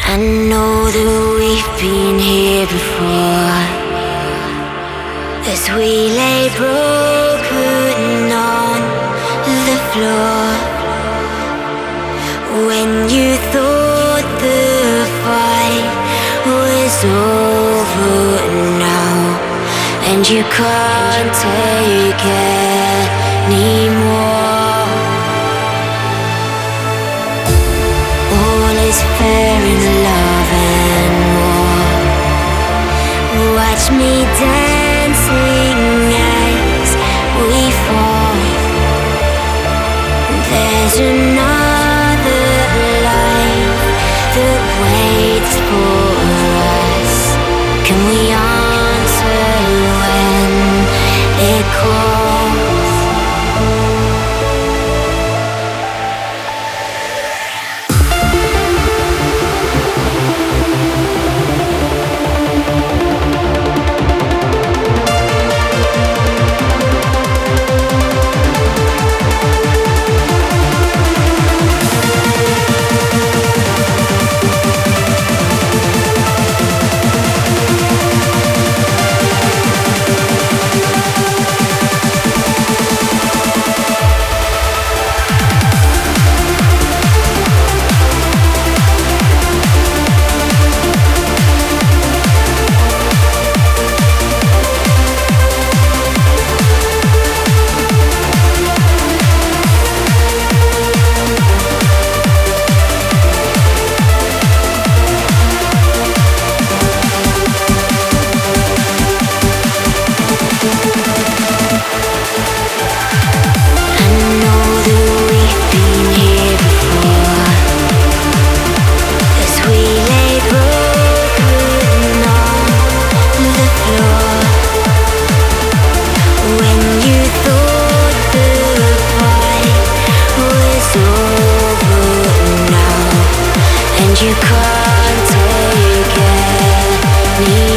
I know that we've been here before, as we lay broken on the floor. When you thought the fight was over now, and you can't take anymore. All is fair in love and war. Watch me dancing as we fall. There's another life that waits for us. Can we answer when it calls? You can't take it.